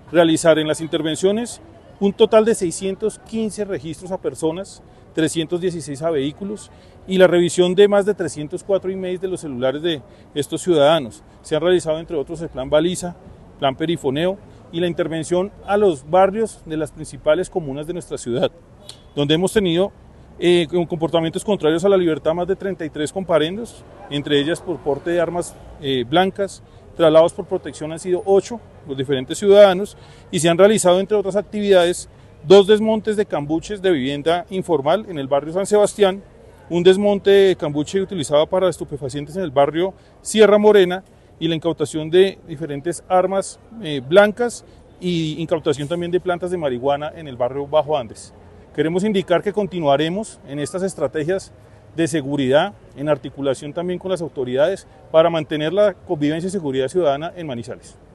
realizar en las intervenciones un total de 615 registros a personas, 316 a vehículos y la revisión de más de 304 emails de los celulares de estos ciudadanos. Se han realizado entre otros el plan baliza, plan perifoneo y la intervención a los barrios de las principales comunas de nuestra ciudad, donde hemos tenido con comportamientos contrarios a la libertad más de 33 comparendos, entre ellas por porte de armas blancas. Traslados por protección han sido 8 los diferentes ciudadanos y se han realizado, entre otras actividades, 2 desmontes de cambuches de vivienda informal en el barrio San Sebastián, un desmonte de cambuche utilizado para estupefacientes en el barrio Sierra Morena y la incautación de diferentes armas blancas y incautación también de plantas de marihuana en el barrio Bajo Andes. Queremos indicar que continuaremos en estas estrategias de seguridad, en articulación también con las autoridades, para mantener la convivencia y seguridad ciudadana en Manizales.